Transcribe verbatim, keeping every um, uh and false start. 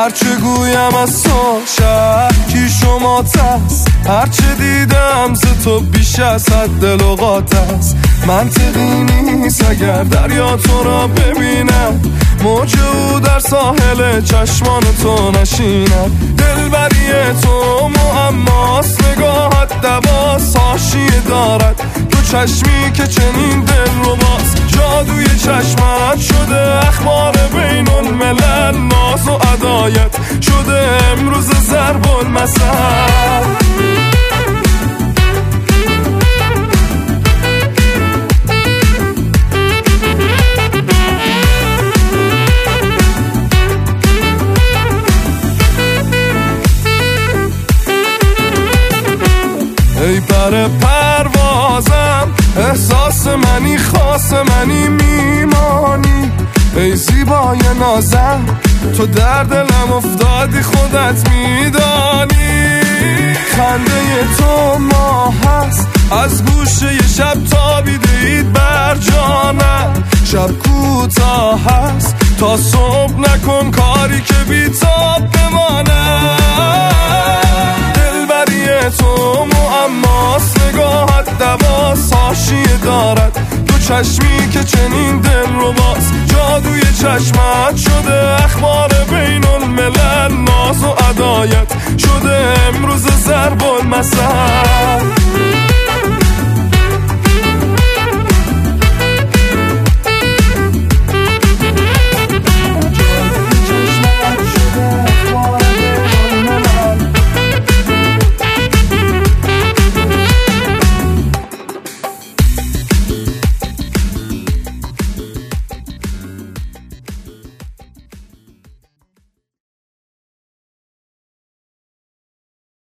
هرچه گویم از تو شکی شما تست، هرچه دیدم ز تو بیش از حد لغات است. منطقی نیست اگر دریا تو را ببینم، موج او در ساحل چشمان تو نشینم. دلبری تو معماست، نگاهت دواست، حاشیه دارد تو چشمی که چنین دل رو باز. جادوی چشمت شده اخبار بین الملل، ناز و عدایت شده امروز ضرب المثل. ای پر پروازم، احساس منی، خاص منی، میمانی. ای زیبای نازم، تو در دلم افتادی، خودت میدانی. خنده تو ماه هست، از گوشه شب تابیده اید بر جانم. شب کوتاه هست، تا صبح نکن کاری که بی‌تاب بمانم. دلبری تو معماست، نگاهت دواست، حاشیه دارد تو چشمی که چنین دل رو باز. جادوی چشمت شده اخبار بین الملل، ناز و عدایت شده امروز ضرب المثل.